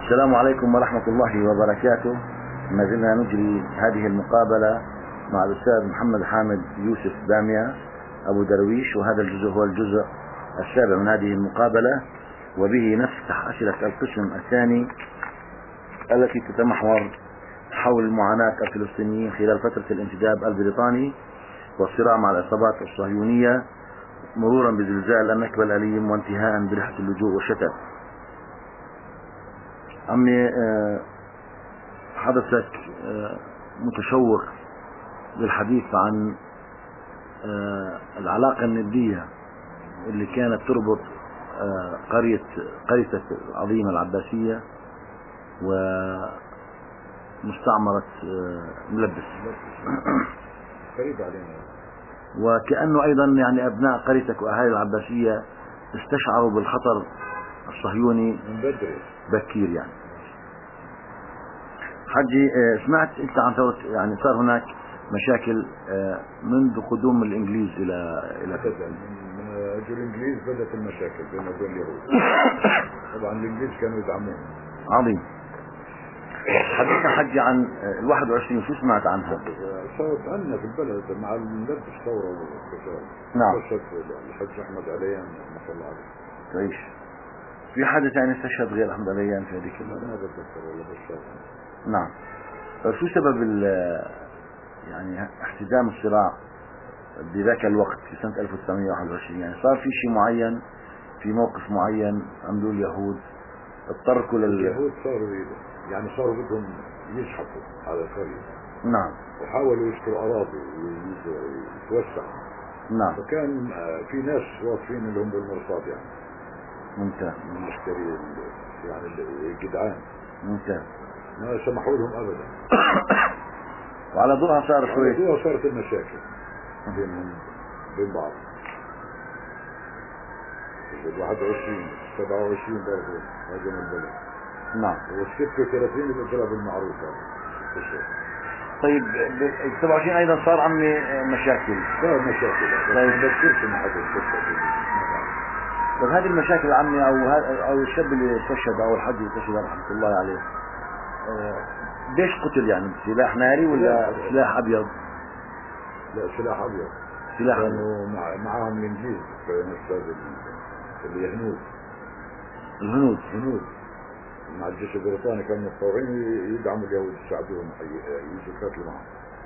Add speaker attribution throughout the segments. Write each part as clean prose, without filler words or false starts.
Speaker 1: السلام عليكم ورحمة الله وبركاته. ما زلنا نجري هذه المقابلة مع الأستاذ محمد حامد يوسف بامية أبو درويش، وهذا الجزء هو الجزء السابع من هذه المقابلة، وبه نفتح أسئلة القسم الثاني التي تتمحور حول معاناة الفلسطينيين خلال فترة الانتداب البريطاني والصراع مع العصابات الصهيونية، مرورا بزلزال النكبة الأليم وانتهاء برحلة اللجوء والشتات. عمي حضرتك متشوق للحديث عن العلاقة الندية اللي كانت تربط قرية العظيمة العباسية ومستعمرة ملبس
Speaker 2: قريب علينا،
Speaker 1: وكأنه أيضا يعني أبناء قريتك وأهالي العباسية استشعروا بالخطر الصهيوني
Speaker 2: من بدري
Speaker 1: بكير. يعني حجي، سمعت أنت عن ثورة، يعني صار هناك مشاكل منذ قدوم الإنجليز إلى
Speaker 2: من أجل الإنجليز بدأت المشاكل بيننا وبين اليهود. طبعا الإنجليز كانوا يدعمون.
Speaker 1: عظيم. حدثنا حجي عن ال21، شو سمعت عنها؟
Speaker 2: صارت عندنا في البلد مع الملبس ثورة وكذا.
Speaker 1: نعم.
Speaker 2: استشهد الحج أحمد عليان رحمة الله عليه.
Speaker 1: تعيش. في حدا ثاني استشهد غير أحمد عليان في هذيك
Speaker 2: ما بتذكر والله بس.
Speaker 1: نعم. شو سبب يعني احتدام الصراع بذاك الوقت في سنة 1921؟ يعني صار في شيء معين، في موقف معين عملوه اليهود اضطروا
Speaker 2: اليهود صاروا بدهم يزحفوا على القرية.
Speaker 1: نعم.
Speaker 2: وحاولوا يشتروا أراضي ويتوسعوا.
Speaker 1: نعم.
Speaker 2: فكان في ناس واقفين اللي هم بالمرصاد، يعني
Speaker 1: ممتاز،
Speaker 2: من المشتري يعني الجدعان،
Speaker 1: ممتاز،
Speaker 2: ما سمحوا لهم ابدا.
Speaker 1: وعلى ضوءها
Speaker 2: صارت المشاكل بينهم بين بعض. 21 27 برضه هاجم البلد.
Speaker 1: نعم.
Speaker 2: و36 الاضراب المعروف هذا.
Speaker 1: طيب 27 ايضا صار عمي مشاكل.
Speaker 2: صار مشاكل.
Speaker 1: طيب
Speaker 2: ما بذكرش ان حدا استشهد.
Speaker 1: طيب هذه المشاكل عمي او الشاب اللي استشهد او الحج اللي استشهد رحمه الله عليه، ليش قتل؟ يعني بسلاح ناري ولا سلاح ابيض؟
Speaker 2: لا، سلاح ابيض. كانوا معاهم الانجليز، كانوا الهنود. الهنود مع الجيش البريطاني كانوا متطوعين يدعموا اليهود، يساعدوهم يجوا يقاتلوا معهم.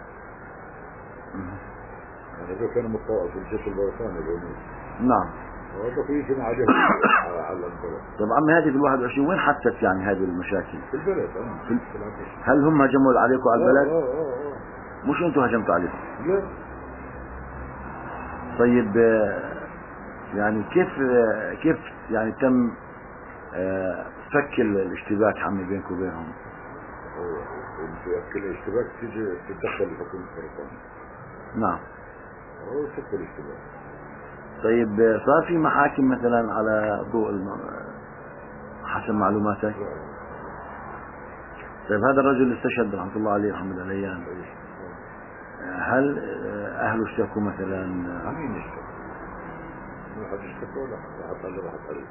Speaker 2: يعني هذول كانوا متطوعين في الجيش البريطاني الهنود.
Speaker 1: نعم.
Speaker 2: وهذول يجوا مع اليهود على البلد.
Speaker 1: طب عمي هذه في 21 وين حدثت يعني هذه المشاكل؟
Speaker 2: في البلد.
Speaker 1: هل هم هجموا عليكم على البلد؟ مش انتم هجمتوا عليهم؟
Speaker 2: لا.
Speaker 1: طيب يعني كيف يعني تم فك الاشتباك عمي بينك وبينهم؟
Speaker 2: فك الاشتباك تيجي تتدخل الحكومة البريطانية.
Speaker 1: نعم.
Speaker 2: فك الاشتباك.
Speaker 1: طيب صار في محاكم مثلا على ضوء حسب معلوماتك؟ طيب هذا الرجل اللي استشهد رحمة الله عليه محمد عليان، هل أهله اشتكوا مثلا؟
Speaker 2: مين اشتكى؟ ما حد اشتكى ولا حتى اللي راحت عليه.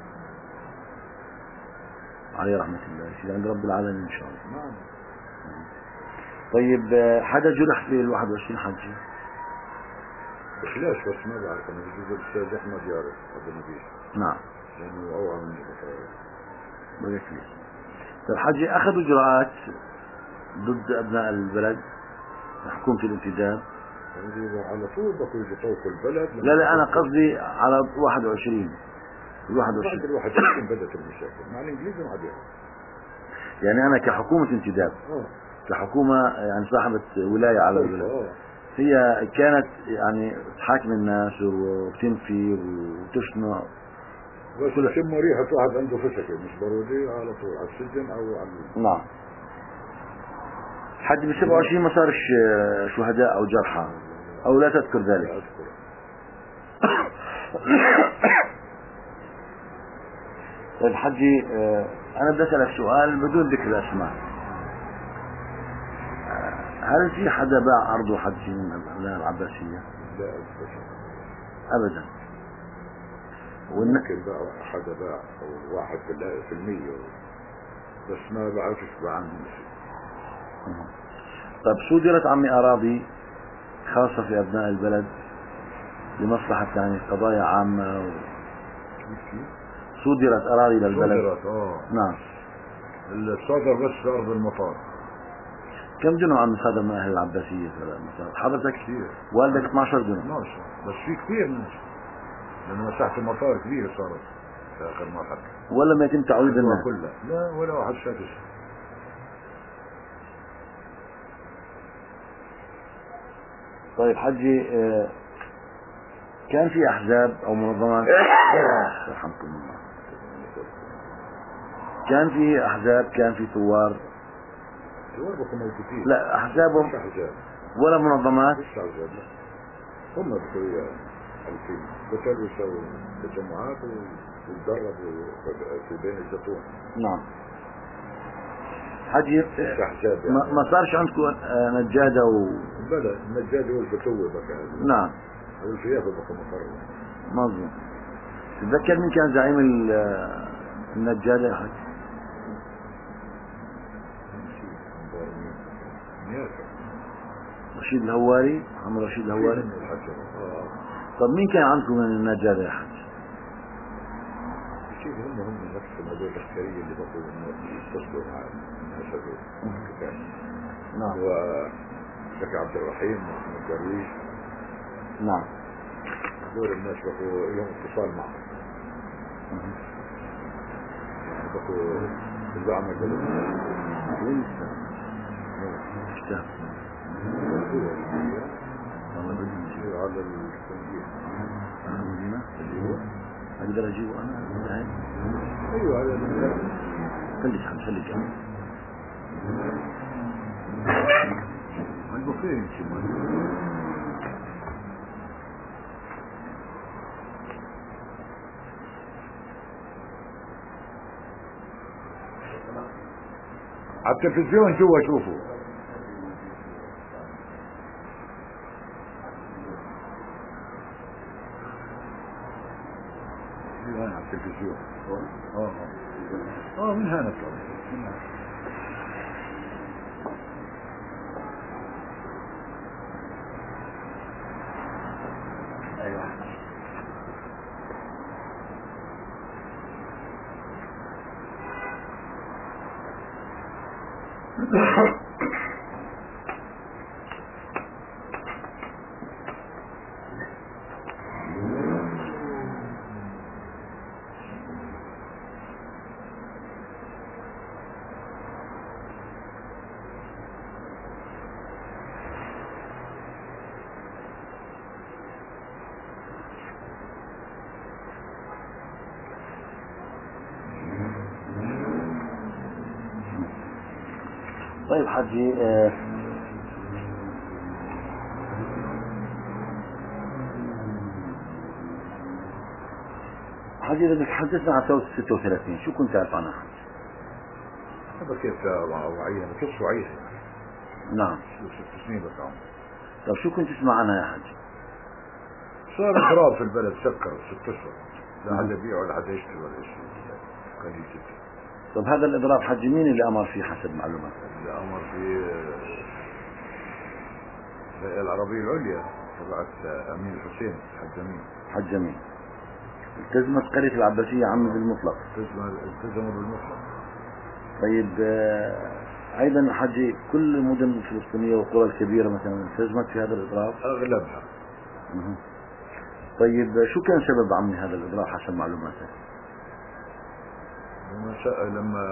Speaker 1: عليه رحمة الله، يصير عند رب العالمين إن شاء الله.
Speaker 2: نعم.
Speaker 1: طيب حدا جرح في 21 حجي؟
Speaker 2: بخلاش بس ما بعرف أنا، بجوز الأستاذ أحمد يعرف هذا النبي.
Speaker 1: نعم.
Speaker 2: لأنه أوعى مني
Speaker 1: بارك لي. طيب حجي، أخذوا إجراءات ضد أبناء البلد حكومة الانتداب؟
Speaker 2: على طول بقوا يجوا طوفوا البلد.
Speaker 1: لا أنا قصدي على 21.
Speaker 2: بعد 21 بدأت المشاكل مع الإنجليز ومع اليهود.
Speaker 1: يعني أنا كحكومة انتداب، كحكومة يعني صاحبة ولاية على البلد، هي كانت يعني تحاكم الناس وبتنفي وتشنع
Speaker 2: بس يشموا ريحة واحد عنده فسكة مش بارودي على طول على السجن أو على.
Speaker 1: نعم. حد ب 27 ما صارش شهداء أو جرحى أو لا تذكر ذلك؟
Speaker 2: لا أذكر.
Speaker 1: طيب حجي، أنا بدي أسألك سؤال بدون ذكر الأسماء. هل في حدا باع أرضه حجي من أبناء العباسية؟
Speaker 2: لا أذكر
Speaker 1: أبدا.
Speaker 2: ممكن باع حدا باع أو 1%. بس ما بعرفش عنهم شيء.
Speaker 1: طيب صدرت عمي أراضي خاصة في أبناء البلد لمصلحة يعني قضايا عامة
Speaker 2: كيف؟
Speaker 1: صدرت أراضي للبلد؟
Speaker 2: صدرت
Speaker 1: نعم.
Speaker 2: الصدر بس في أرض المطار.
Speaker 1: كم دنم عم صادر من أهل العباسية في المطار؟ حضرتك
Speaker 2: كثير.
Speaker 1: والدك 12 دنم.
Speaker 2: 12 بس في كثير ناس، لأن مساحة المطار كبيرة صارت في آخر مرحلة.
Speaker 1: ولا ما يتم تعويض الناس؟
Speaker 2: كلها لا، ولا واحد شاف شيء.
Speaker 1: طيب حجي، كان في أحزاب أو منظمات يرحمكم الله، كان في أحزاب، كان في ثوار؟
Speaker 2: ثوار بكون موجودين.
Speaker 1: لا أحزاب
Speaker 2: مش أحزاب
Speaker 1: ولا منظمات؟
Speaker 2: مش أحزاب لا. هم بكل الفين بطلوا يسووا تجمعات ويتدربوا في بين الزيتون.
Speaker 1: نعم. حجي
Speaker 2: مش أحزاب يعني.
Speaker 1: ما صارش عندكم نجادة
Speaker 2: بلى النجاد هو الفتوة بقى.
Speaker 1: نعم.
Speaker 2: هو الفيافة بقى مقرر.
Speaker 1: مظبوط. تتذكر مين كان زعيم النجادة يا حج؟ رشيد الهواري، محمد رشيد الهواري. طب مين كان عندكم من النجادة يا حج؟
Speaker 2: كيف هم نفسهم هذول العسكرية اللي بقوا يتصلوا مع الناس هذول.
Speaker 1: نعم.
Speaker 2: وشكي عبد الرحيم ومحمد درويش.
Speaker 1: نعم.
Speaker 2: هذول الناس بقوا لهم اتصال معهم. يعني بقوا بالزعمة قالوا
Speaker 1: وين اشتهر؟ والله بدي نجيب
Speaker 2: على التنجيل.
Speaker 1: على المدينة اللي هو أقدر أجيبه أنا هاي؟
Speaker 2: أيوة على المدينة.
Speaker 1: خليك حد خليك أنا
Speaker 2: البوفين شمال. على التلفزيون جوا شوفوا. على التلفزيون. من هنا طبعا.
Speaker 1: أيوة. طيب حجي، حجي بدك تحدثنا عن ثورة 36، شو كنت تعرف عنها حجي؟
Speaker 2: هذا كيف وعيها كيف وعيها.
Speaker 1: نعم.
Speaker 2: 6 سنين بس عمر.
Speaker 1: طيب شو كنت تسمع عنها يا حجي؟
Speaker 2: صار اضراب في البلد، سكر 6 اشهر، لا حدا يبيع ولا حدا يشتري ولا شيء، قليل جدا.
Speaker 1: طيب هذا الإضراب حجي مين اللي أمر فيه حسب معلومات؟
Speaker 2: اللي أمر فيه العربية العليا تبعت أمين الحسين حج أمين.
Speaker 1: حج أمين. التزمت قرية العباسية عم بالمطلق.
Speaker 2: التزموا بالمطلق.
Speaker 1: طيب أيضا حجي كل المدن الفلسطينية والقرى الكبيرة مثلا التزمت في هذا الإضراب؟
Speaker 2: أغلبها.
Speaker 1: طيب شو كان سبب عمي هذا الإضراب حسب معلوماتك؟
Speaker 2: لما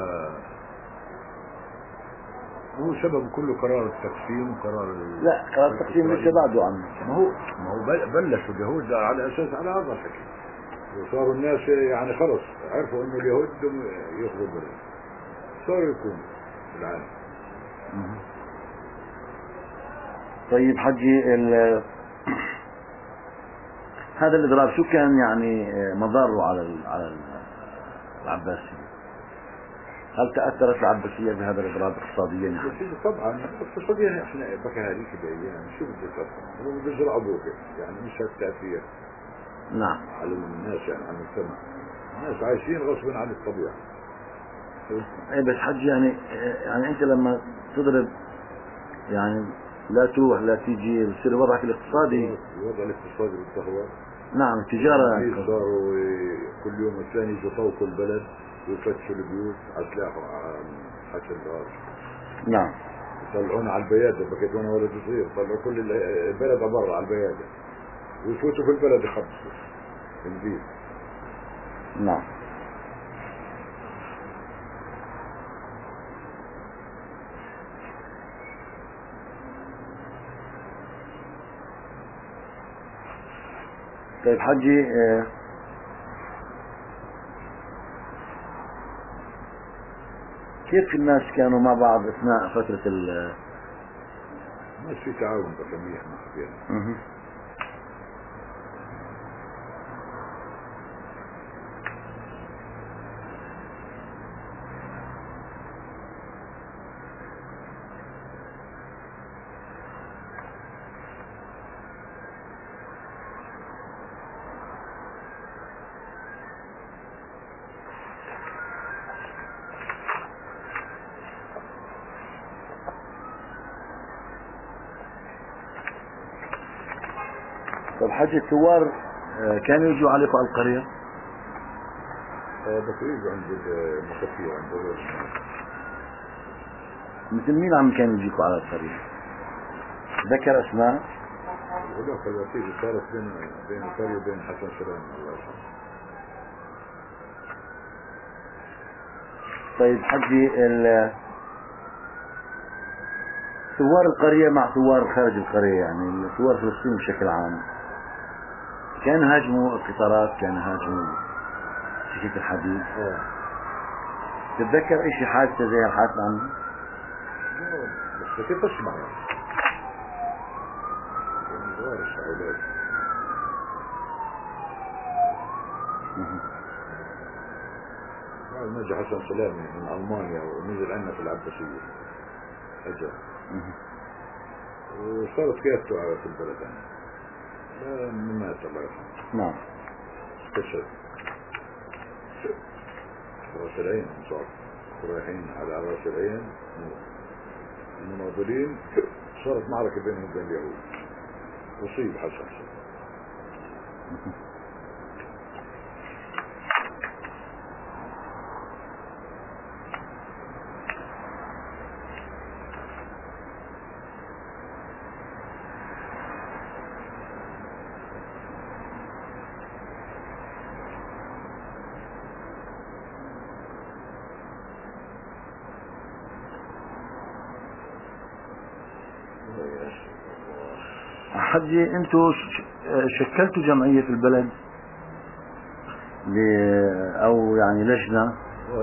Speaker 2: هو سبب كله قرار التقسيم وقرار
Speaker 1: لا قرار التقسيم لسه بعده عمي.
Speaker 2: ما هو بلشوا اليهود على أساس على هذا الحكي، وصاروا الناس يعني خلص عرفوا إنه اليهود بدهم ياخذوا البلد، صاروا يكونوا بالعالم.
Speaker 1: طيب حجي هذا الإضراب شو كان يعني مضاره على العباسية؟ هل تأثرت العباسية بهذا الإضراب اقتصاديا يعني؟
Speaker 2: طبعا اقتصاديا احنا بقى هذيك الايام شو بده يصير؟ هو بده يزرعوا بوقف، يعني مش هالتأثير.
Speaker 1: نعم.
Speaker 2: على الناس يعني على المجتمع، الناس عايشين غصبا عن الطبيعة،
Speaker 1: اي بس حج يعني انت لما تضرب يعني لا تروح لا تيجي بصير وضعك الاقتصادي.
Speaker 2: الوضع الاقتصادي بالتهوى.
Speaker 1: نعم التجارة
Speaker 2: صاروا كل يوم الثاني يجوا طوقوا البلد ويفتشوا البيوت على سلاح وعلى حشد الغاز.
Speaker 1: نعم.
Speaker 2: يطلعونا على البيادة، بكيت وانا ولد صغير طلعوا كل البلد عبارة على البيادة ويفوتوا في البلد يخبصوا البيت.
Speaker 1: نعم. طيب حجي كيف الناس كانوا مع بعض اثناء فترة
Speaker 2: الناس في تعاون بسميه يعني.
Speaker 1: طب حج الثوار كانوا يجوا عليكم على القرية؟
Speaker 2: بس يجوا عند المكفية عند الرجل.
Speaker 1: مثل مين عم كانوا يجيكوا على القرية؟ ذكر اسماء؟
Speaker 2: هذاك الوسيلة صارت بين القرية وبين حسن سلام الله يرحمه.
Speaker 1: طيب حجي ثوار القرية مع ثوار خارج القرية، يعني ثوار فلسطين بشكل عام كانوا هاجموا القطارات، كانوا هاجموا سكك الحديد. تتذكر ايش حادثة زي الحادثة عنه؟
Speaker 2: بس كيف اسمع يعني صغار الشعولات. بعد ما جاء حسن سلامي من ألمانيا ونزل عنا في العباسية أجا وصارت قيادته في البلد يعني. مات الله يرحمه.
Speaker 1: نعم.
Speaker 2: استشهد راس العين صار رايحين على راس العين المناضلين، صارت معركة بينهم وبين اليهود وصيب حسن.
Speaker 1: حجي انتوا شكلتوا جمعية في البلد او يعني لجنة؟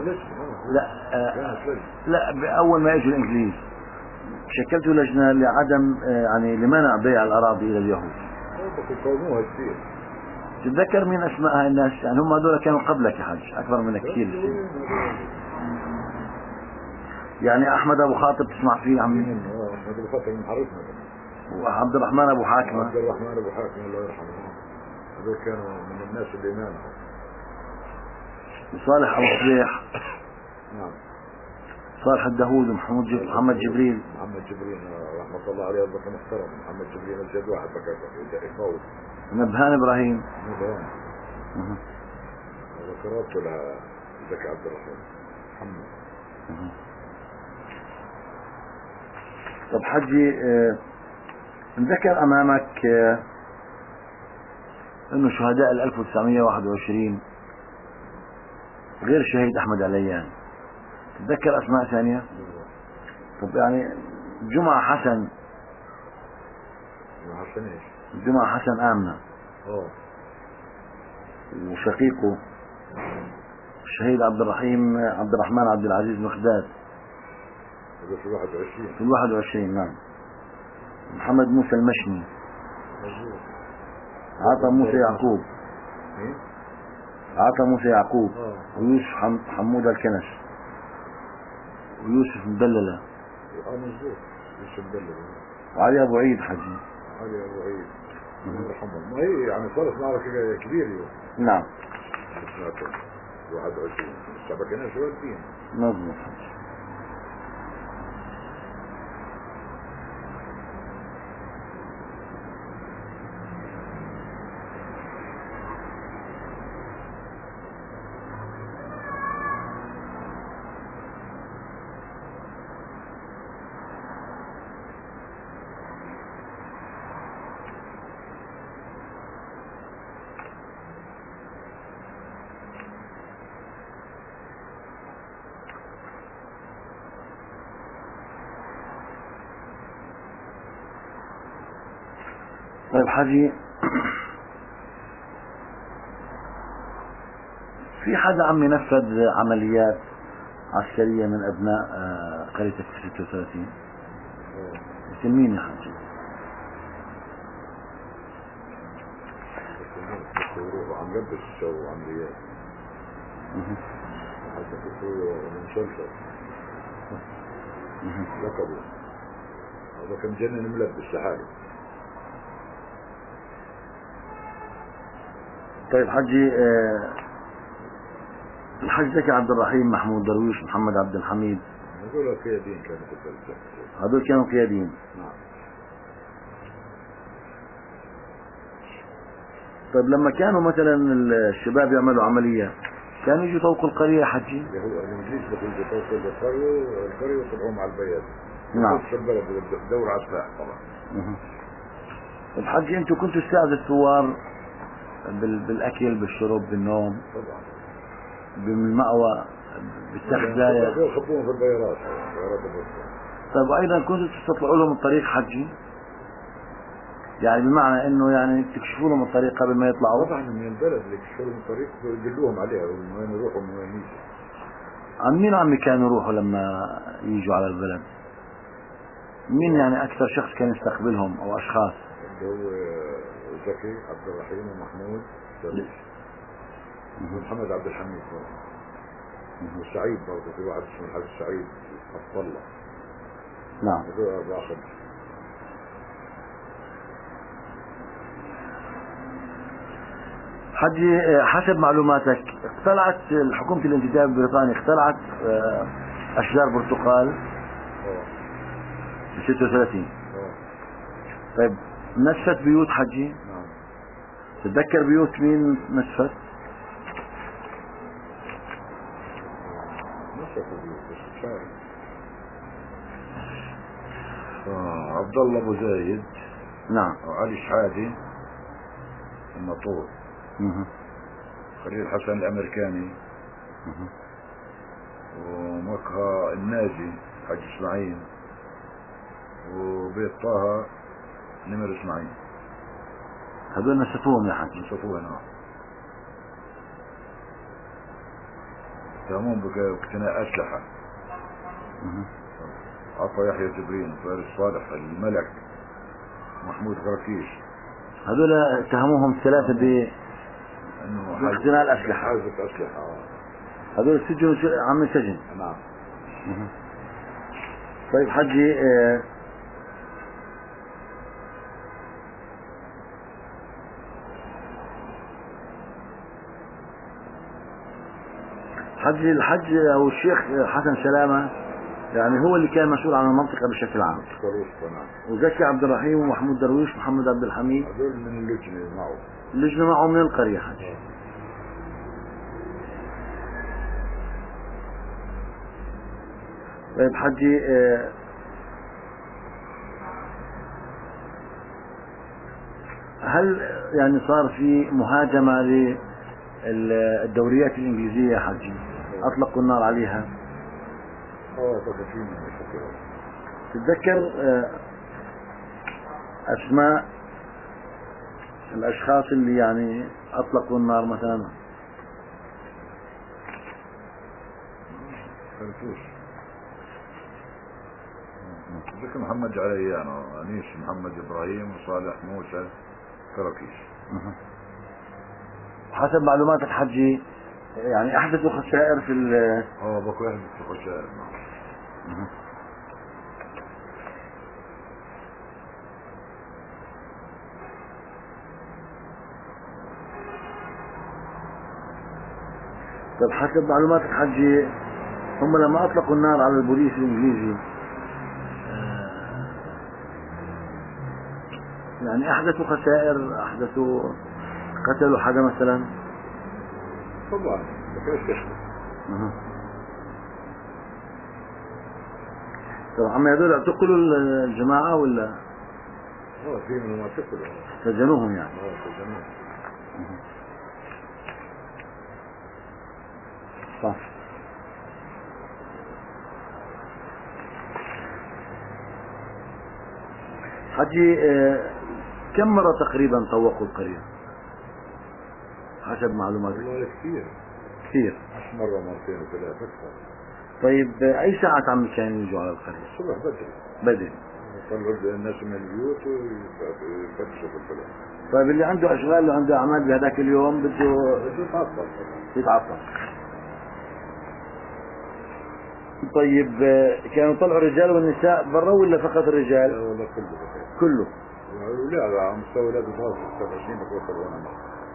Speaker 1: لا بأول ما اجوا الانجليز شكلتوا لجنة لعدم يعني لمنع بيع الاراضي الى اليهود.
Speaker 2: قوموها كثير.
Speaker 1: تتذكر مين اسماء هاي الناس؟ يعني هم هذول كانوا قبلك يا حج اكبر منك كثير. يعني احمد ابو خاطر تسمع فيه عمي؟
Speaker 2: احمد ابو خاطر من حارتنا.
Speaker 1: وعبد الرحمن ابو حاكمة.
Speaker 2: عبد الرحمن ابو حاكمة الله يرحمه. هذول كانوا من الناس اللي مانعوا.
Speaker 1: وصالح ابو صبيح.
Speaker 2: نعم.
Speaker 1: صالح الدهود ومحمد محمد جبريل.
Speaker 2: محمد جبريل رحمة الله عليه ربك محترم. محمد جبريل الجد واحد بكر يفوت.
Speaker 1: نبهان ابراهيم.
Speaker 2: نبهان. ذكرته لذكي عبد الرحمن محمد.
Speaker 1: طب حجي نذكر امامك انه شهداء 1921 غير الشهيد احمد عليان، تتذكر اسماء ثانية؟ طب يعني جمعة حسن.
Speaker 2: ايش؟
Speaker 1: جمعة حسن آمنة. وشقيقه الشهيد عبد الرحمن عبد العزيز مخداد.
Speaker 2: في 21.
Speaker 1: في 21 نعم. محمد موسى المشني. عطا موسى يعقوب. عطا موسى يعقوب. ويوسف حمود الكنس. ويوسف مدللة.
Speaker 2: مظبوط يوسف مدللة.
Speaker 1: وعلي ابو عيد حجي.
Speaker 2: علي ابو عيد الله يرحمه. ما هي يعني صارت معركة كبيرة.
Speaker 1: نعم.
Speaker 2: 21 لسه ما كانش والدين.
Speaker 1: مظبوط حجي. طيب حجي، في حدا عم ينفذ عمليات عسكرية من أبناء قريتك في 36؟ اسم مين يا حجي؟
Speaker 2: عم لبس الشو عمليات حتى كنتوا منشلشل لقبه هذا كان جنن ملبس لحاله.
Speaker 1: طيب حجي، الحاج زكي عبد الرحيم، محمود درويش، محمد عبد الحميد،
Speaker 2: هذول قياديين كانوا في البلد.
Speaker 1: هذول كانوا قياديين.
Speaker 2: نعم.
Speaker 1: طيب لما كانوا مثلا الشباب يعملوا عملية كانوا يجوا يطوقوا القرية يا حجي؟
Speaker 2: الانجليز بيجوا يطوقوا القرية ويطلعوهم على البيات.
Speaker 1: نعم.
Speaker 2: في البلد دور على السلاح طبعا.
Speaker 1: الحجي انتوا كنتوا تساعدوا الثوار بالاكل، بالشرب، بالنوم،
Speaker 2: طبعا
Speaker 1: بالمأوى، بالتخزايا؟
Speaker 2: يخبوهم في البيارات.
Speaker 1: طيب ايضا كنتوا تستطلعوا لهم الطريق حجي؟ يعني بمعنى انه يعني تكشفوا لهم الطريق قبل ما يطلعوا؟
Speaker 2: طبعا من البلد اللي يكشفوا لهم الطريق يدلوهم عليها وين يروحوا وين يجوا.
Speaker 1: عن مين عمي كانوا يروحوا لما يجوا على البلد؟ مين يعني اكثر شخص كان يستقبلهم او اشخاص؟
Speaker 2: اللي هو زكي عبد الرحيم ومحمود درويش ومحمد عبد الحميد وسعيد برضه، في واحد اسمه الحاج سعيد عبد الله.
Speaker 1: نعم.
Speaker 2: هذول 4 5.
Speaker 1: حجي، حسب معلوماتك اقتلعت حكومة الانتداب البريطاني اقتلعت اشجار برتقال ب 36. طيب نسفت بيوت حجي؟
Speaker 2: نعم.
Speaker 1: تتذكر بيوت مين نسفت؟
Speaker 2: نسفت بيوت بس شارع. عبد الله ابو زايد.
Speaker 1: نعم.
Speaker 2: وعلي شحادي المطور. خليل حسن الامريكاني. ومقهى الناجي حج اسماعيل. وبيت طه نمر اسماعيل.
Speaker 1: هذول نسفوهم يا حجي؟
Speaker 2: نسفوها. نعم. اتهموهم باقتناء اسلحه. عطا يحيى جبرين، فارس صالح، الملك، محمود غركيش.
Speaker 1: هذول اتهموهم الثلاثة باقتناء الأسلحة.
Speaker 2: حازة أسلحة.
Speaker 1: هذول سجنوا عم سجن.
Speaker 2: نعم.
Speaker 1: طيب حجي، الحج أو الشيخ حسن سلامة يعني هو اللي كان مسؤول عن المنطقة بشكل عام. وزكي عبد الرحيم ومحمود درويش ومحمد عبد الحميد
Speaker 2: هذول من اللجنة معه.
Speaker 1: اللجنة معه من القرية حجي. طيب حجي، هل يعني صار في مهاجمة للدوريات الإنجليزية يا حجي؟ أطلقوا النار عليها؟ تتذكر أسماء الأشخاص اللي يعني أطلقوا النار مثلا؟
Speaker 2: ذكر محمد عليان وأنيس محمد إبراهيم وصالح موسى كركيش.
Speaker 1: حسب معلومات الحجي يعني أحدثوا خسائر في
Speaker 2: بكو يحدثوا خسائر.
Speaker 1: طيب حسب معلومات الحجي هم لما أطلقوا النار على البوليس الإنجليزي يعني أحدثوا خسائر، أحدثوا قتلوا حدا مثلا؟
Speaker 2: طبعا ما كانش تشبه.
Speaker 1: طب عم هذول اعتقلوا الجماعة ولا؟
Speaker 2: في منهم اعتقلوا.
Speaker 1: سجنوهم يعني؟
Speaker 2: سجنوهم.
Speaker 1: صح. حجي كم مرة تقريبا طوقوا القرية حسب معلوماتك؟
Speaker 2: والله كثير.
Speaker 1: كثير.
Speaker 2: 10 مرة مرتين وثلاث أكثر.
Speaker 1: طيب أي ساعة عم كانوا يجوا على القرية؟
Speaker 2: الصبح بدري.
Speaker 1: بدري.
Speaker 2: يطلعوا الناس من البيوت ويفتشوا في البلد.
Speaker 1: طيب اللي عنده أشغال وعنده أعمال بهذاك اليوم بده
Speaker 2: يتعطل.
Speaker 1: يتعطل. طيب كانوا يطلعوا الرجال والنساء برا ولا فقط الرجال؟
Speaker 2: لا والله كله.
Speaker 1: كله.
Speaker 2: لا على مستوى ولاد الفاصل 27 بتوصل هنا.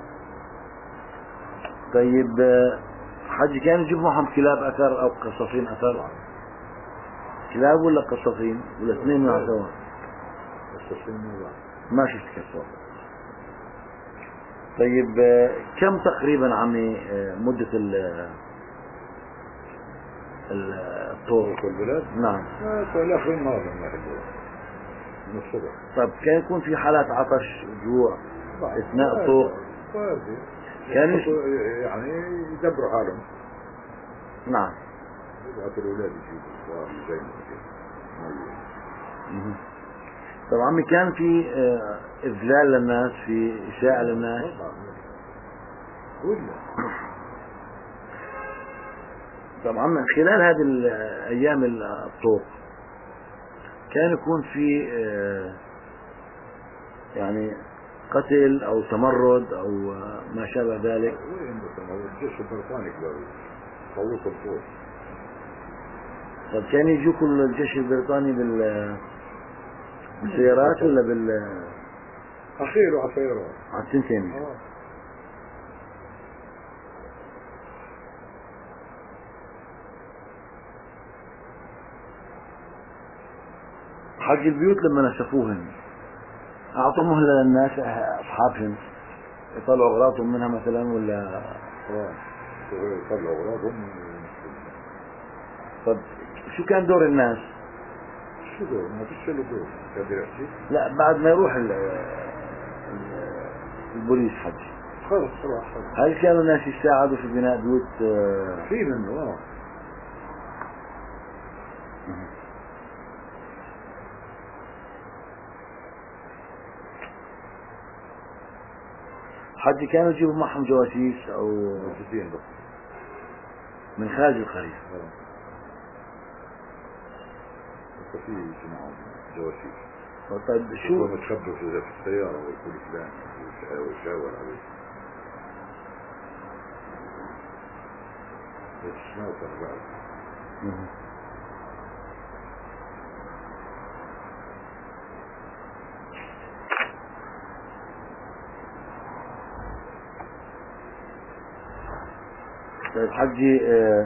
Speaker 1: طيب حجي كانوا يجيبوا معهم كلاب أثر أو قصاصين أثر؟ كلاب ولا قصاصين ولا اثنين مع سوا؟
Speaker 2: قصاصين مع بعض.
Speaker 1: ما شفت كيف. طيب كم تقريبا عمي مدة الطور
Speaker 2: في البلاد؟
Speaker 1: نعم.
Speaker 2: في آخر النهار لما يحبوا من الصبح.
Speaker 1: طيب كان يكون في حالات عطش جوع اثناء الطور؟
Speaker 2: كان يعني يدبروا حالهم.
Speaker 1: نعم.
Speaker 2: يبعثوا الأولاد يجيبوا زي ما
Speaker 1: طب عمي كان في إذلال للناس، في إساءة للناس؟ طب عمي خلال هذه الأيام الطوق كان يكون في يعني قتل أو تمرد أو ما شابه ذلك؟
Speaker 2: وين الجيش البريطاني كبير طوق الطوق.
Speaker 1: طب كان يجوكم الجيش البريطاني بالسيارات ولا
Speaker 2: أخير على السيارات؟
Speaker 1: على التنتين. حق البيوت لما نشفوهن أعطوا مهلة للناس أصحابهم يطلعوا أغراضهم منها مثلا ولا؟
Speaker 2: يطلعوا أغراضهم.
Speaker 1: طب شو كان دور الناس؟
Speaker 2: شو دور؟ ما فيش له دور. قادر يحكي؟
Speaker 1: لا بعد ما يروح البوليس حج
Speaker 2: خلص راح.
Speaker 1: هل كانوا الناس يساعدوا في بناء بيوت؟
Speaker 2: في منه
Speaker 1: حد كانوا يجيبوا معهم جواسيس او من خارج القرية؟
Speaker 2: في معهم جواسيس.
Speaker 1: طيب شو
Speaker 2: متخبر في السيارة ويقول فلان ويشاور عليه. سناوتر بعد.
Speaker 1: طيب حجي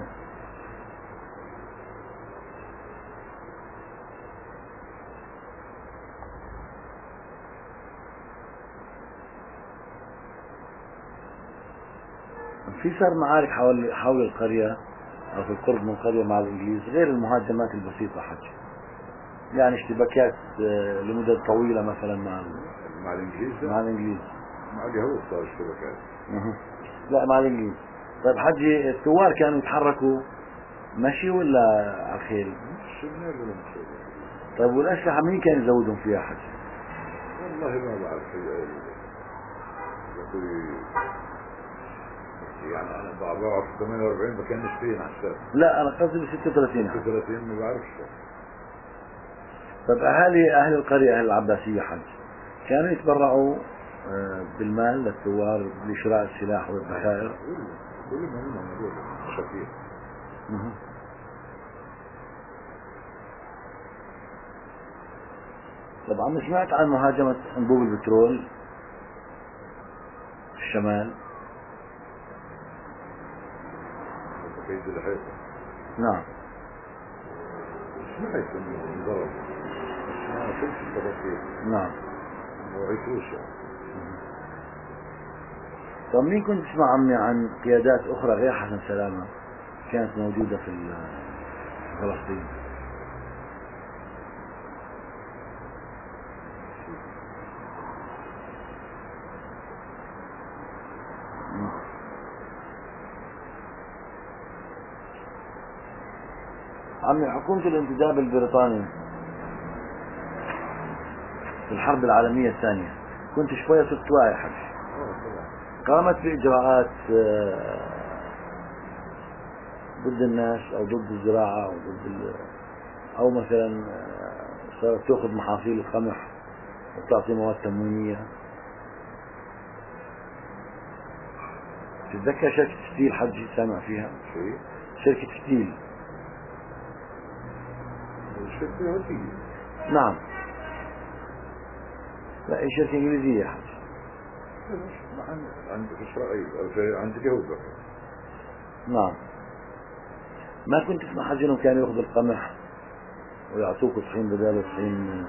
Speaker 1: في صار معارك حول القرية أو في القرب من القرية مع الإنجليز غير المهاجمات البسيطة حجي، يعني اشتباكات لمدة طويلة مثلا
Speaker 2: مع الإنجليز؟
Speaker 1: مع الإنجليز.
Speaker 2: مع اليهود صار اشتباكات.
Speaker 1: لا مع الإنجليز. طيب حجي الثوار كانوا يتحركوا مشي ولا على الخيل؟ طيب والأسلحة مين كان يزودهم فيها حجي؟
Speaker 2: والله ما بعرف. يعني أنا بعرف 48 ما كانش فيه حساب.
Speaker 1: لا أنا قصدي ب 36.
Speaker 2: 36 ما بعرفش.
Speaker 1: طيب أهل القرية أهل العباسية حج كانوا يتبرعوا بالمال للثوار لشراء السلاح والذخائر؟
Speaker 2: كل ما هم موجود شكيل.
Speaker 1: طبعا سمعت عن مهاجمة أنبوب البترول في الشمال.
Speaker 2: كيد الحيطة.
Speaker 1: نعم.
Speaker 2: سمعت انه انضرب بس ما كنت التفاصيل.
Speaker 1: نعم.
Speaker 2: ما وعيتوش يعني.
Speaker 1: طب مين كنت تسمع عمي عن قيادات أخرى غير حسن سلامة كانت موجودة في فلسطين؟ عمي حكومة الانتداب البريطاني في الحرب العالمية الثانية كنت شوية صرت واعي حاج،
Speaker 2: طبعا.
Speaker 1: قامت بإجراءات ضد الناس أو ضد الزراعة أو ضد أو مثلا صارت تأخذ محاصيل القمح وتعطي مواد تموينية. تتذكر شركة ستيل حجي سامع فيها؟
Speaker 2: شيء
Speaker 1: شركة ستيل.
Speaker 2: شركة يهودية.
Speaker 1: نعم. لا هي شركة إنجليزية يا حجي.
Speaker 2: عند إسرائيل أو في عند اليهود بقى.
Speaker 1: نعم. ما كنت تسمع حجي إنهم كانوا يأخذوا القمح ويعطوك طحين بداله طحين؟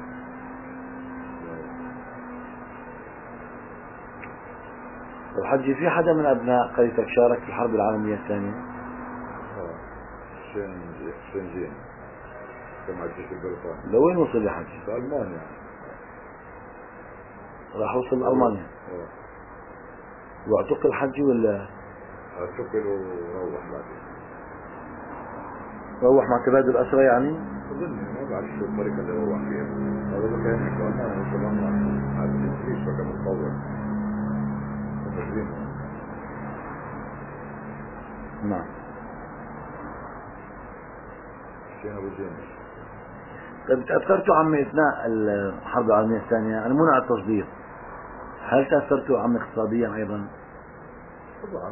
Speaker 1: طب حجي في حدا من أبناء قريتك شارك في الحرب العالمية الثانية؟
Speaker 2: شنزين كما الجيش البريطاني.
Speaker 1: لوين وصل يا حجي؟
Speaker 2: في ألمانيا.
Speaker 1: راح وصل ألمانيا. واعتقل حجي ولا؟
Speaker 2: اعتقل وروح بعدين.
Speaker 1: روح مع تبادل أسرى يعني؟
Speaker 2: أظن ما بعرف شو الطريقة اللي روح فيها. هذا بقى هناك في ألمانيا وصل ألمانيا. هذا الإنجليز بقى متطور. ومسلمين.
Speaker 1: نعم.
Speaker 2: حسين أبو زين.
Speaker 1: طيب تأثرتوا عمي أثناء الحرب العالمية الثانية؟ أنا منع التصدير، هل تأثرتوا عمي اقتصاديا أيضا؟
Speaker 2: طبعا.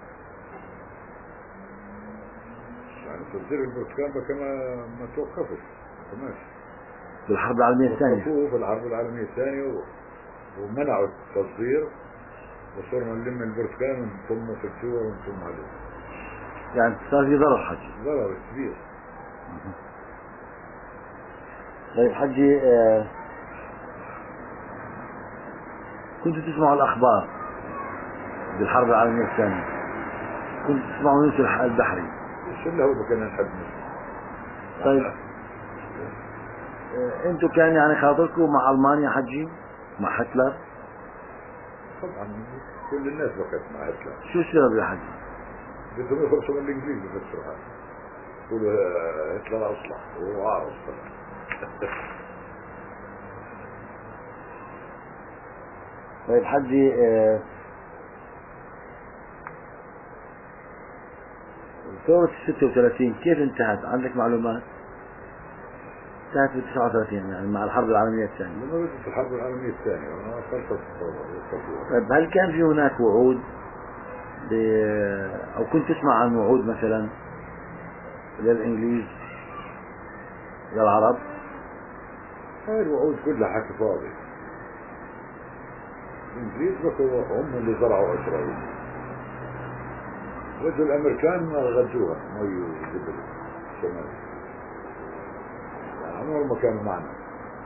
Speaker 2: يعني تصدير البرتقال بقى ما توقفش. ماشي.
Speaker 1: في الحرب العالمية الثانية؟
Speaker 2: وقفوه في الحرب العالمية الثانية ومنعوا التصدير وصرنا نلم البرتقال ونطمه في السور ونطمه عليه.
Speaker 1: يعني صار في ضرر حجي؟
Speaker 2: ضرر كبير.
Speaker 1: طيب حجي كنتوا تسمعوا الأخبار بالحرب العالمية الثانية، كنتوا تسمعوا يوسف البحري؟
Speaker 2: شو اللي هو كنا نحب نسمع.
Speaker 1: طيب انتوا كان يعني خاطركم مع ألمانيا حجي؟ مع هتلر؟
Speaker 2: طبعا كل الناس بقت مع هتلر.
Speaker 1: شو السبب يا حجي؟
Speaker 2: بدهم يخلصوا من الانجليز يفسروا هذا. يقولوا هتلر اصلح وهو اعرف طبعا.
Speaker 1: طيب حجي ثورة 36 كيف انتهت؟ عندك معلومات؟ انتهت ب 39 يعني مع الحرب العالمية الثانية.
Speaker 2: لما بدت الحرب العالمية الثانية أنا خلصت الثورة.
Speaker 1: طيب هل كان في هناك وعود أو كنت تسمع عن وعود مثلا للإنجليز للعرب؟
Speaker 2: هاي الوعود كلها حكي فاضي. الإنجليز بقوا هم اللي زرعوا إسرائيل. رجل الأمريكان غزوها مي وجبل شمال. يعني عمرهم ما كانوا معنا.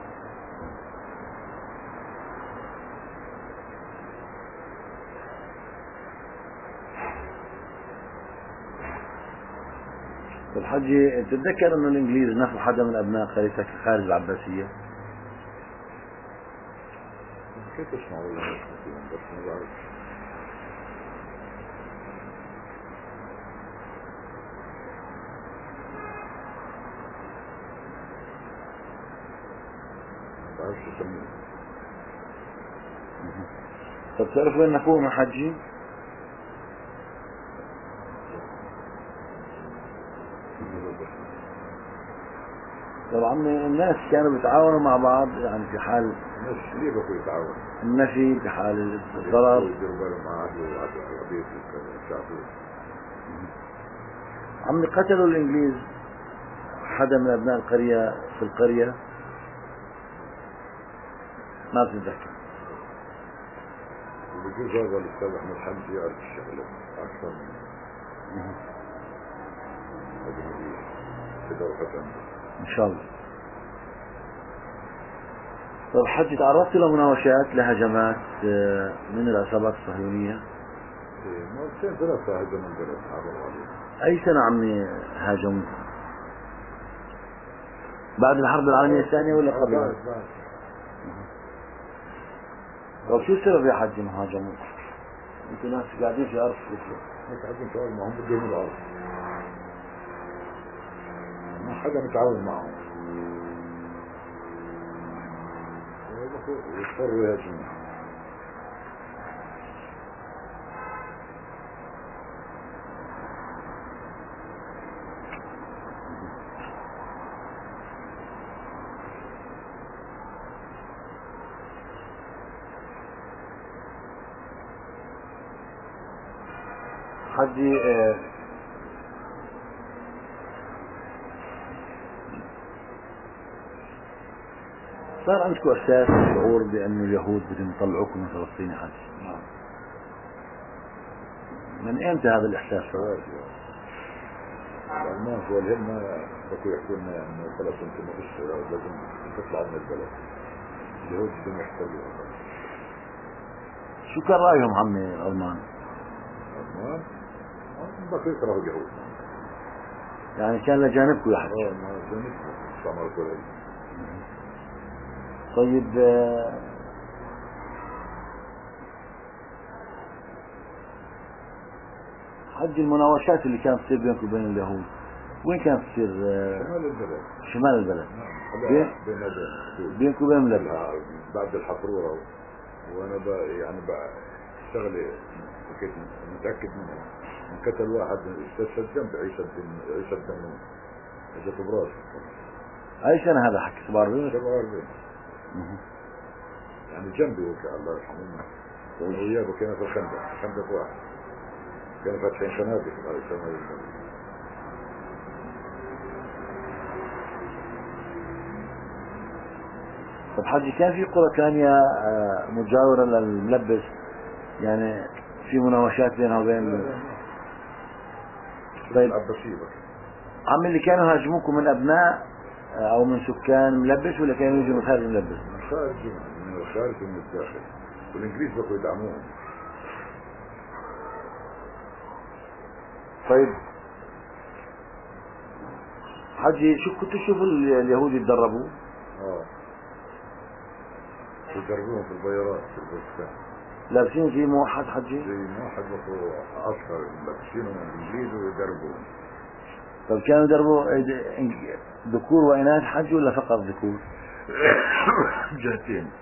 Speaker 1: الحجي تتذكر انه الانجليز نفوا حدا من ابناء قريتك خارج العباسية؟
Speaker 2: كيف تسمعوا ولا بس ما بعرف. ما بعرفش اسميه.
Speaker 1: طب تعرف وين نفوهم حجي؟ طبعا الناس كانوا بيتعاونوا مع بعض يعني في حال
Speaker 2: الناس ليه بقوا يتعاونوا؟
Speaker 1: النفي، في حال الضرر.
Speaker 2: يديروا بالهم مع عدو عبيد وشعبين.
Speaker 1: عم قتلوا الانجليز حدا من ابناء القرية في القرية؟ ما بتتذكر؟
Speaker 2: وبجوز هذا الأستاذ أحمد حمدي يعرف الشغلة أكثر مني. أجنبية بدورة
Speaker 1: إن شاء الله. طيب حج، تعرضت لمناوشات لهجمات من العصابات الصهيونية؟
Speaker 2: مرتين ثلاثة هجموا البلد عبروا عليه.
Speaker 1: أي سنة عمي هاجموا؟ بعد الحرب العالمية الثانية ولا قبلها؟
Speaker 2: بعد.
Speaker 1: طيب شو السبب يا حج إنه هاجموا؟ أنتوا ناس قاعدين في أرض فلسطين.
Speaker 2: هيك عايزين شغل معهم بدهم الأرض. ما حدا متعاون معهم. يضطروا يهاجموا.
Speaker 1: حجي صار عندكم إحساس شعور بأنه اليهود بدهم يطلعوكم من فلسطين يا حج؟
Speaker 2: نعم.
Speaker 1: من إمتى هذا الإحساس؟
Speaker 2: الألمان هو الهم بكوا يحكوا لنا إنه خلاص أنتم ما فيش لازم تطلعوا من البلد. اليهود بدهم يحتلوا.
Speaker 1: شو كان رأيهم عمي الألمان؟
Speaker 2: الألمان بكوا يكرهوا اليهود.
Speaker 1: يعني كان لجانبكم يا حج؟
Speaker 2: ما جانبكم استعمروا كل.
Speaker 1: طيب حج، المناوشات اللي كانت تصير بينكم وبين اليهود وين كانت تصير؟
Speaker 2: شمال البلد.
Speaker 1: شمال البلد.
Speaker 2: نعم.
Speaker 1: بينكم وبين ملبس.
Speaker 2: بعد الحفرورة وانا يعني شغلي كنت متأكد منها. انقتل واحد استشهد جنب عيسى الدمون. اجت براسي.
Speaker 1: اي سنة هذا حكي؟ 47.
Speaker 2: 47. يعني جنبي وكا الله يرحمه. وياه كنا في خندق واحد. كانوا فاتحين خنادق على شمال البلد.
Speaker 1: طب حجي، كان في قرى ثانية مجاورة للملبس يعني في مناوشات بينها وبين؟
Speaker 2: طيب العباسية.
Speaker 1: عم اللي كانوا هاجموكم من أبناء أو من سكان ملبس ولا كانوا يجوا من خارج ملبس؟
Speaker 2: من الخارج ومن الداخل. والإنجليز بقوا يدعموهم.
Speaker 1: طيب حجي، شو كنتوا تشوفوا اليهود يتدربوا؟
Speaker 2: يدربوهم في البيارات في البستان.
Speaker 1: لابسين زي موحد حجي؟
Speaker 2: زي موحد بقوا عسكر لابسينهم الإنجليز ويدربوهم.
Speaker 1: طب كانوا يدربوا ذكور وإناث حج ولا فقط ذكور؟
Speaker 2: جهتين.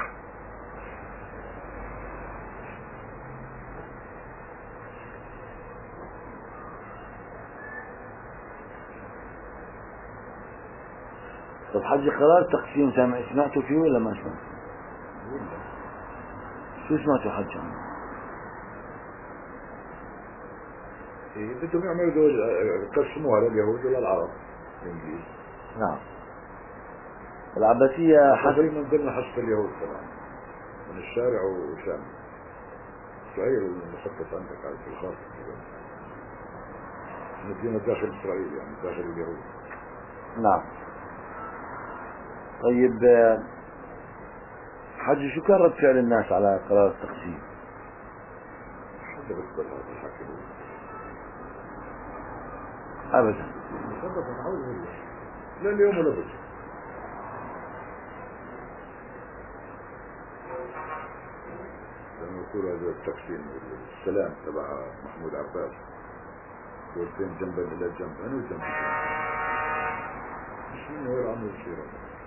Speaker 1: طب حجي، قرار تقسيم سمعتوا فيه ولا ما سمعتوا؟ شو سمعتوا حج عنه؟
Speaker 2: بدهم يعملوا دول قسموها لليهود ولا العرب الانجليز.
Speaker 1: نعم. العباسية
Speaker 2: حسب من ضمن حسب اليهود طبعا من الشارع وشام. اسرائيل المخطط عندك على في الخاص مدينة داخل اسرائيل يعني داخل اليهود.
Speaker 1: نعم. طيب حجي، شو كان رد فعل الناس على قرار التقسيم؟
Speaker 2: حدا بقبل هذا الحكي
Speaker 1: ابدا.
Speaker 2: لا اليوم ولا بد. لما يقول هذا التقسيم السلام تبع محمود عباس دولتين جنبا الى جنب انا وجنب مش من غير عمل الشيرة.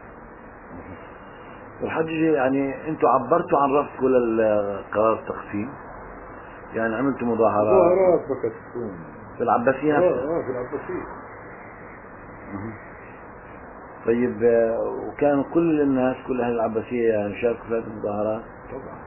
Speaker 1: والحجي يعني انتوا عبرتوا عن رفضكم للقرار التقسيم؟ يعني عملتوا
Speaker 2: مظاهرات بكت تكون
Speaker 1: في العباسية نفسها؟
Speaker 2: في العباسية.
Speaker 1: طيب وكان كل الناس كل اهل العباسية يعني شاركوا في هذه المظاهرات؟
Speaker 2: طبعا.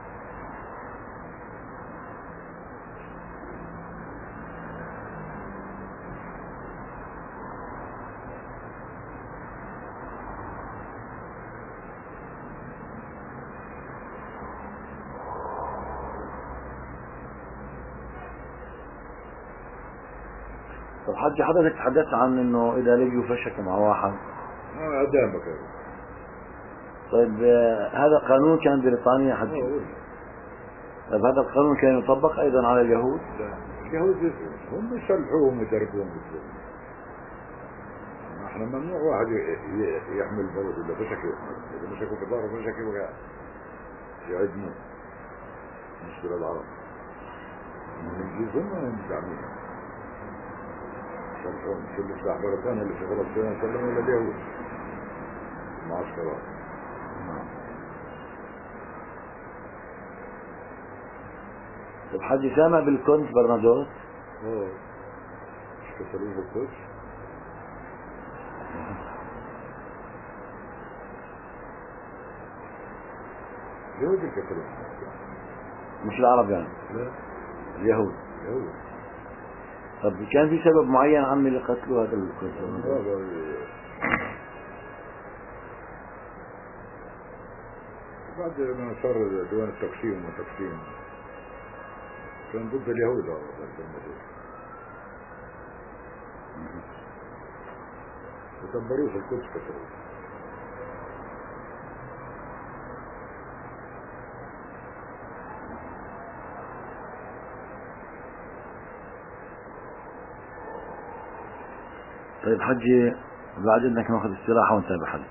Speaker 1: طب حجي حضرتك تحدثت عن انه اذا لقيوا فشك مع واحد
Speaker 2: قدامك هذا.
Speaker 1: طيب هذا قانون كان بريطانيا حجي. طيب هذا القانون كان يطبق ايضا على اليهود؟
Speaker 2: لا اليهود هم يصلحوهم ويدربوهم بالزبط. احنا ممنوع واحد يحمل بلد ولا فشك يحمل، اذا مسكوا بضاره فشك يبقى يعدموه. مشكلة العرب الانجليز هم مدعمين صلحوهم. شو اللي سلاح بريطانيا اللي في فلسطين سلموا الى اليهود معسكرات.
Speaker 1: طيب حجي سامع بالكونت برنادوت؟
Speaker 2: مش كسروه بالقدس. اليهود الكسروه
Speaker 1: مش العرب يعني؟
Speaker 2: لا
Speaker 1: اليهود.
Speaker 2: اليهود.
Speaker 1: طب كان في سبب معين عمي اللي قتلوا هذا الكونت؟
Speaker 2: بعد ما صار ديوان التقسيم والتقسيم كان ضد اليهود ودمروه في القدس كسروه.
Speaker 1: طيب حجي بعد انك ناخذ استراحة ونتابع حد.